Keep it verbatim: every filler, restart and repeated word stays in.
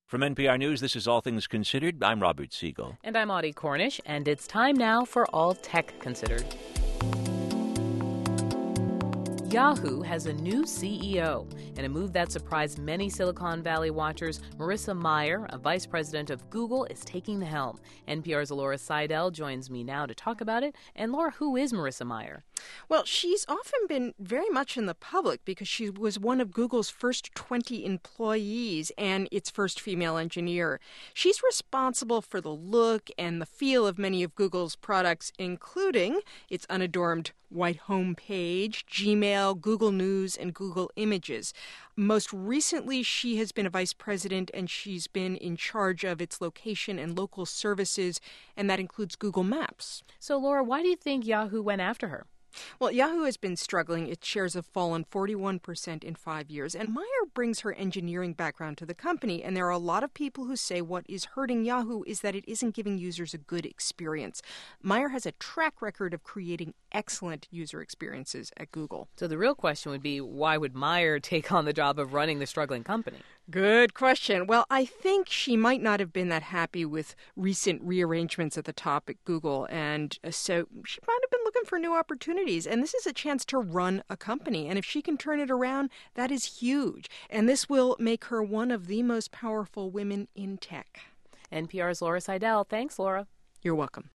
From N P R News, this is All Things Considered. I'm Robert Siegel. And I'm Audie Cornish, and it's time now for All Tech Considered. Yahoo has a new C E O. In a move that surprised many Silicon Valley watchers, Marissa Mayer, a vice president of Google, is taking the helm. N P R's Laura Seidel joins me now to talk about it. And Laura, who is Marissa Mayer? Well, she's often been very much in the public because she was one of Google's first twenty employees and its first female engineer. She's responsible for the look and the feel of many of Google's products, including its unadorned white homepage, Gmail, Google News, and Google Images. Most recently, she has been a vice president, and she's been in charge of its location and local services, and that includes Google Maps. So, Laura, why do you think Yahoo went after her? Well, Yahoo has been struggling. Its shares have fallen forty-one percent in five years. And Mayer brings her engineering background to the company. And there are a lot of people who say what is hurting Yahoo is that it isn't giving users a good experience. Mayer has a track record of creating excellent user experiences at Google. So the real question would be, why would Mayer take on the job of running the struggling company? Good question. Well, I think she might not have been that happy with recent rearrangements at the top at Google, and so she might have been looking for new opportunities. And this is a chance to run a company, and if she can turn it around, that is huge. And this will make her one of the most powerful women in tech. N P R's Laura Seidel. Thanks, Laura. You're welcome.